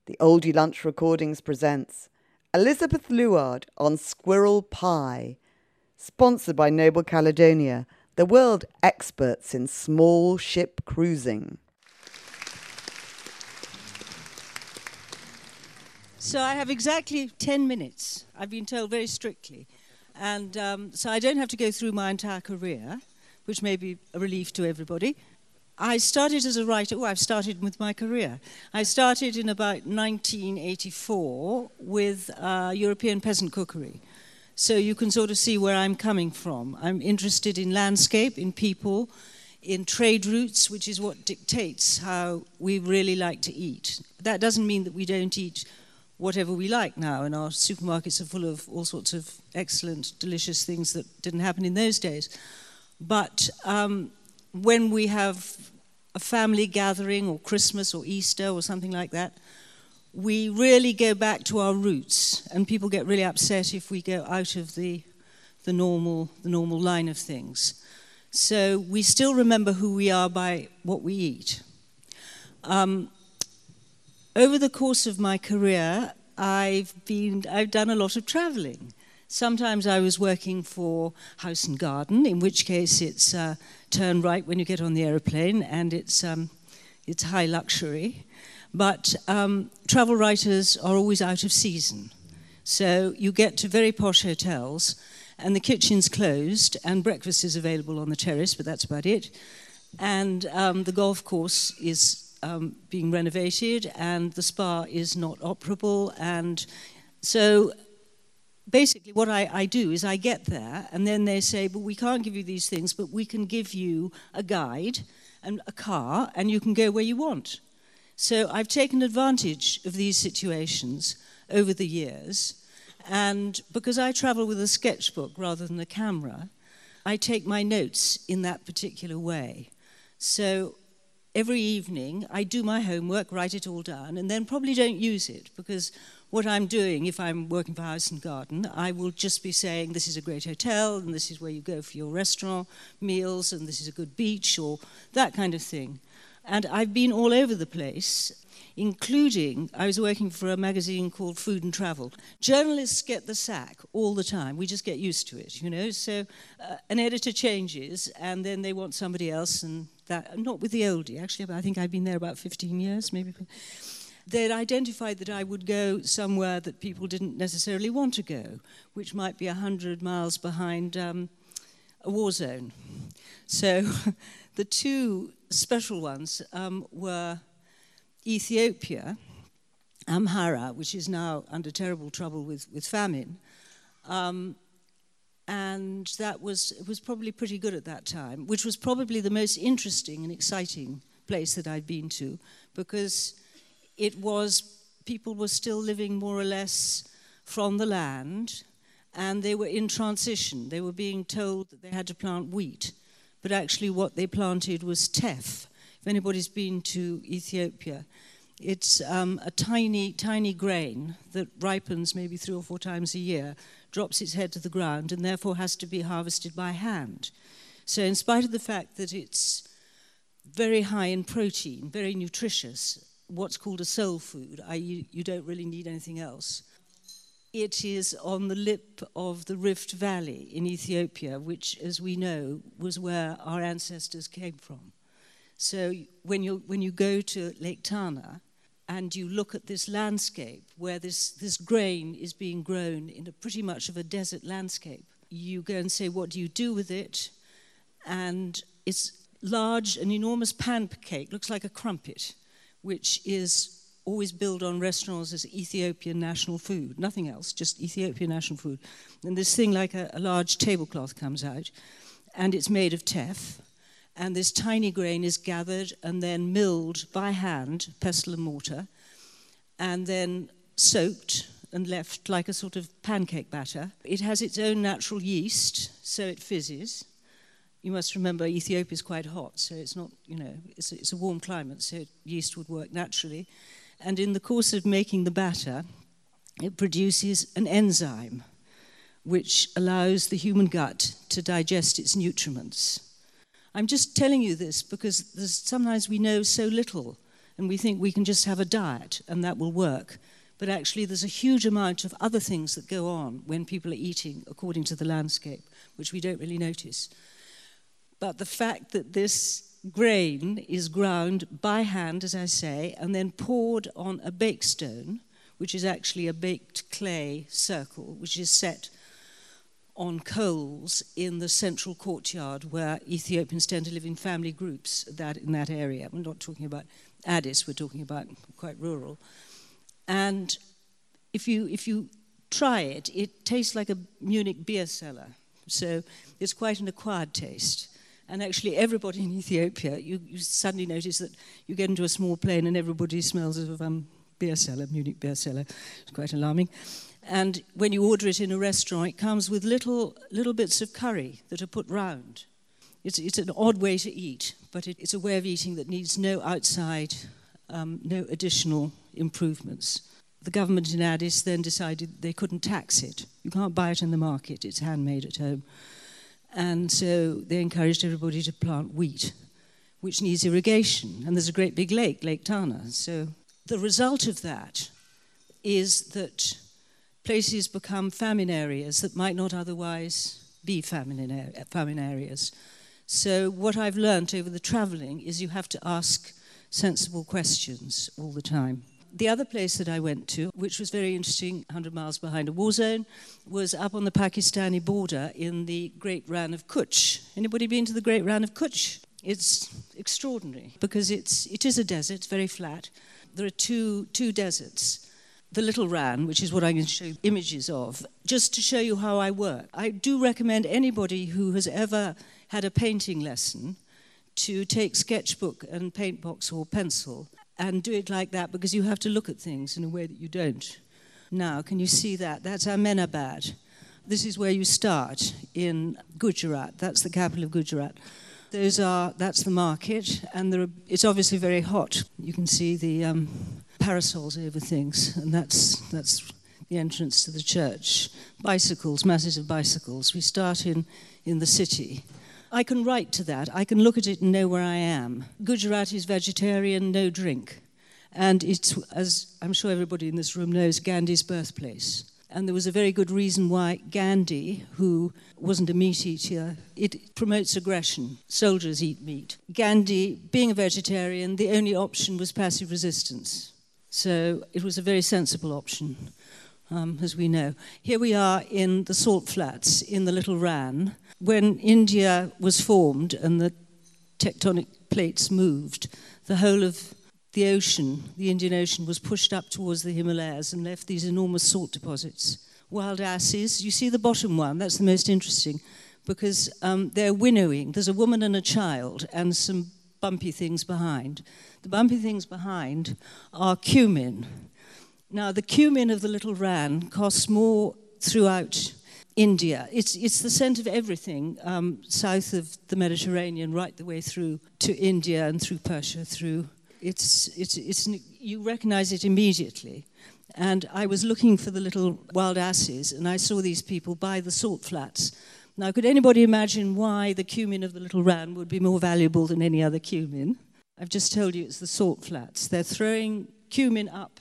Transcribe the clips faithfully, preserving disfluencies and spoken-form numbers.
The Oldie Lunch Recordings presents Elizabeth Luard on Squirrel Pie, sponsored by Noble Caledonia, the world experts in small ship cruising. So I have exactly ten minutes. I've been told very strictly. And um, so I don't have to go through my entire career, which may be a relief to everybody. I started as a writer. Oh, I've started with my career. I started in about nineteen eighty-four with uh, European peasant cookery. So you can sort of see where I'm coming from. I'm interested in landscape, in people, in trade routes, which is what dictates how we really like to eat. That doesn't mean that we don't eat whatever we like now, and our supermarkets are full of all sorts of excellent, delicious things that didn't happen in those days. But um, when we have a family gathering or Christmas or Easter or something like that, we really go back to our roots, and people get really upset if we go out of the the normal the normal line of things. So we still remember who we are by what we eat. Um, over the course of my career, I've been I've done a lot of traveling. Sometimes I was working for House and Garden, in which case it's uh, turn right when you get on the aeroplane, and it's um, it's high luxury. But um, travel writers are always out of season. So you get to very posh hotels, and the kitchen's closed, and breakfast is available on the terrace, but that's about it. And um, the golf course is um, being renovated, and the spa is not operable. And so basically what I, I do is I get there, and then they say, well, we can't give you these things, but we can give you a guide and a car, and you can go where you want. So I've taken advantage of these situations over the years, and because I travel with a sketchbook rather than a camera, I take my notes in that particular way. So every evening I do my homework, write it all down, and then probably don't use it, because what I'm doing, if I'm working for House and Garden, I will just be saying this is a great hotel, and this is where you go for your restaurant meals, and this is a good beach, or that kind of thing. And I've been all over the place, including, I was working for a magazine called Food and Travel. Journalists get the sack all the time. We just get used to it, you know. So uh, an editor changes, and then they want somebody else, and that, not with the oldie, actually, but I think I've been there about fifteen years, maybe. They'd identified that I would go somewhere that people didn't necessarily want to go, which might be one hundred miles behind um, a war zone. So the two special ones um, were Ethiopia, Amhara, which is now under terrible trouble with, with famine, um, and that was it was probably pretty good at that time, which was probably the most interesting and exciting place that I'd been to, because it was, people were still living more or less from the land, and they were in transition. They were being told that they had to plant wheat, but actually what they planted was teff. If anybody's been to Ethiopia, it's um, a tiny, tiny grain that ripens maybe three or four times a year, drops its head to the ground, and therefore has to be harvested by hand. So in spite of the fact that it's very high in protein, very nutritious, what's called a soul food, that is you, you don't really need anything else, it is on the lip of the Rift Valley in Ethiopia, which, as we know, was where our ancestors came from. So when you when you go to Lake Tana and you look at this landscape where this, this grain is being grown in a pretty much of a desert landscape, you go and say, what do you do with it? And it's large, an enormous pancake, looks like a crumpet, which is always billed on restaurants as Ethiopian national food, nothing else, just Ethiopian national food. And this thing like a, a large tablecloth comes out, and it's made of teff, and this tiny grain is gathered and then milled by hand, pestle and mortar, and then soaked and left like a sort of pancake batter. It has its own natural yeast, so it fizzes. You must remember Ethiopia is quite hot, so it's not, you know, it's a, it's a warm climate, so yeast would work naturally. And in the course of making the batter, it produces an enzyme which allows the human gut to digest its nutriments. I'm just telling you this because there's, sometimes we know so little and we think we can just have a diet and that will work. But actually there's a huge amount of other things that go on when people are eating according to the landscape, which we don't really notice. But the fact that this grain is ground by hand, as I say, and then poured on a bake stone, which is actually a baked clay circle, which is set on coals in the central courtyard where Ethiopians tend to live in family groups that in that area. We're not talking about Addis, we're talking about quite rural. And if you if you try it, it tastes like a Munich beer cellar. So it's quite an acquired taste. And actually everybody in Ethiopia, you, you suddenly notice that you get into a small plane and everybody smells of um, beer cellar, Munich beer cellar. It's quite alarming. And when you order it in a restaurant, it comes with little little bits of curry that are put round. It's, it's an odd way to eat, but it, it's a way of eating that needs no outside, um, no additional improvements. The government in Addis then decided they couldn't tax it. You can't buy it in the market, it's handmade at home. And so they encouraged everybody to plant wheat, which needs irrigation. And there's a great big lake, Lake Tana. So the result of that is that places become famine areas that might not otherwise be famine, famine areas. So what I've learnt over the travelling is you have to ask sensible questions all the time. The other place that I went to, which was very interesting, one hundred miles behind a war zone, was up on the Pakistani border in the Great Rann of Kutch. Anybody been to the Great Rann of Kutch? It's extraordinary because it's it is a desert, it's very flat. There are two two deserts. The Little Rann, which is what I'm going to show you images of, just to show you how I work. I do recommend anybody who has ever had a painting lesson to take sketchbook and paint box or pencil and do it like that, because you have to look at things in a way that you don't. Now, can you see that? That's Ahmedabad. This is where you start in Gujarat. That's the capital of Gujarat. Those are, that's the market, and there are, it's obviously very hot. You can see the um, parasols over things, and that's that's the entrance to the church. Bicycles, masses of bicycles. We start in, in the city. I can write to that. I can look at it and know where I am. Gujarat is vegetarian, no drink. And it's, as I'm sure everybody in this room knows, Gandhi's birthplace. And there was a very good reason why Gandhi, who wasn't a meat eater, it promotes aggression. Soldiers eat meat. Gandhi, being a vegetarian, the only option was passive resistance. So it was a very sensible option, um, as we know. Here we are in the salt flats in the Little Rann. When India was formed and the tectonic plates moved, the whole of the ocean, the Indian Ocean, was pushed up towards the Himalayas and left these enormous salt deposits. Wild asses, you see the bottom one, that's the most interesting, because um, they're winnowing. There's a woman and a child and some bumpy things behind. The bumpy things behind are cumin. Now, the cumin of the Little Rann costs more throughout India. It's it's the scent of everything um, south of the Mediterranean, right the way through to India and through Persia. Through it's it's it's you recognise it immediately. And I was looking for the little wild asses, and I saw these people by the salt flats. Now, could anybody imagine why the cumin of the Little Rann would be more valuable than any other cumin? I've just told you it's the salt flats. They're throwing cumin up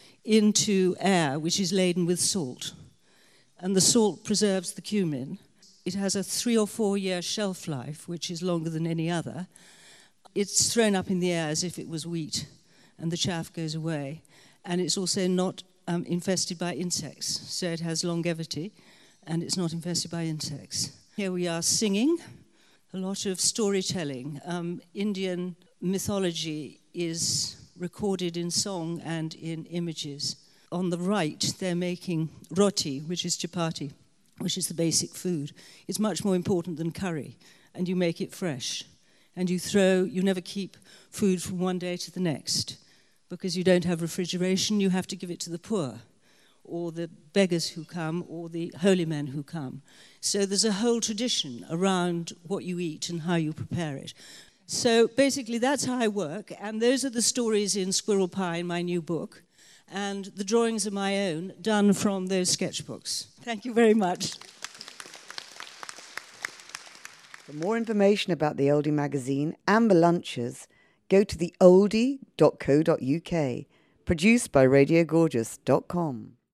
into air which is laden with salt. And the salt preserves the cumin. It has a three or four year shelf life, which is longer than any other. It's thrown up in the air as if it was wheat, and the chaff goes away. And it's also not um, infested by insects, so it has longevity, and it's not infested by insects. Here we are singing, a lot of storytelling. Um, Indian mythology is recorded in song and in images. On the right, they're making roti, which is chapati, which is the basic food. It's much more important than curry, and you make it fresh. And you throw, you never keep food from one day to the next, because you don't have refrigeration. You have to give it to the poor, or the beggars who come, or the holy men who come. So there's a whole tradition around what you eat and how you prepare it. So basically, that's how I work, and those are the stories in Squirrel Pie, in my new book. And the drawings are my own, done from those sketchbooks. Thank you very much. For more information about the Oldie magazine and the lunches, go to the oldie dot co dot uk. Produced by radio gorgeous dot com.